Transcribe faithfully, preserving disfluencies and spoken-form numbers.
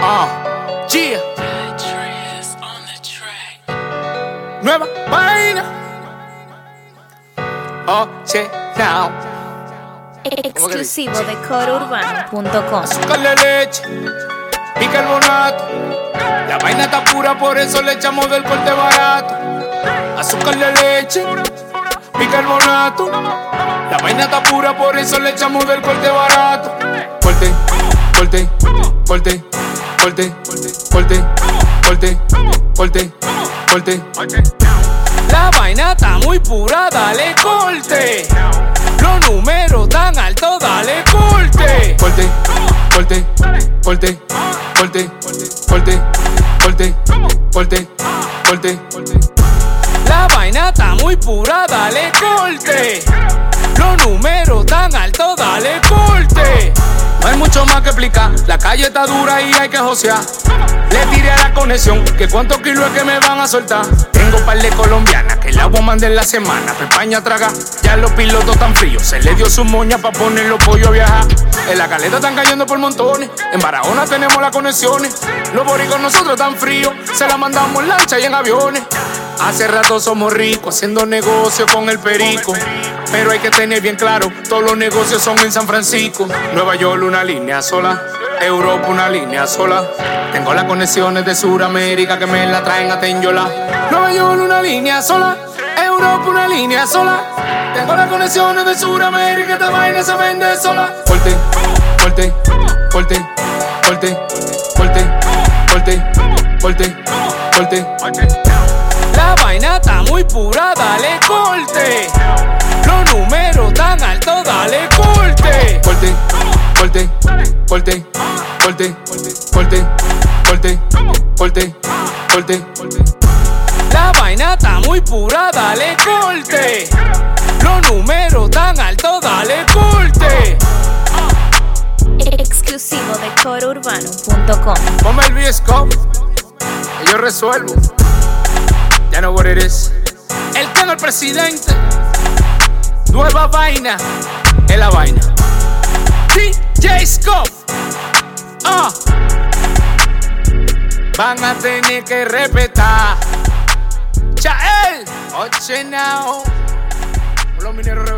Ah, yeah. Nueva vaina. Oh, che, now. Exclusivo de coro urbano punto com. Azúcar de leche, bicarbonato. La vaina está pura, por eso le echamos del corte barato. Azúcar de leche, bicarbonato. La vaina está pura, por eso le echamos del corte barato. Corte, corte, corte, corte, corte, corte, corte, corte. La vaina está muy pura, dale corte. Los números tan altos, dale corte. Corte, corte, corte, corte, corte, corte, corte, corte. La vaina está muy pura, dale corte. Los números tan altos, dale corte. No hay mucho más que explicar, la calle está dura y hay que josear. Le tiré a la conexión, que cuántos kilos es que me van a soltar. Tengo par de colombianas, que la voy a mandar en la semana. Pa' España traga, ya los pilotos tan fríos. Se le dio su moña pa' poner los pollos a viajar. En la caleta están cayendo por montones. En Barahona tenemos las conexiones. Los boricos nosotros tan fríos, se la mandamos en lancha y en aviones. Hace rato somos ricos, haciendo negocio con el perico. Pero hay que tener bien claro, todos los negocios son en San Francisco. Nueva York una línea sola, Europa una línea sola. Tengo las conexiones de Sudamérica que me la traen a Tenyola. Nueva York una línea sola, Europa una línea sola. Tengo las conexiones de Sudamérica, esta vaina se vende sola. Corte, corte, corte, corte, corte, corte, corte, corte. La vaina está muy pura, dale corte. Los números tan altos, dale corte. Corte, corte, corte, corte, corte, corte, corte, corte. La vaina está muy pura, dale corte. Los números tan altos, dale corte. Exclusivo de coro urbano punto com. Ponme el B-Scope, que yo resuelvo. Ya know what it is. El que no el presidente. Nueva vaina, es la vaina. D J Scope. Ah. Van a tener que respetar. Chael. Oche now. Los mineros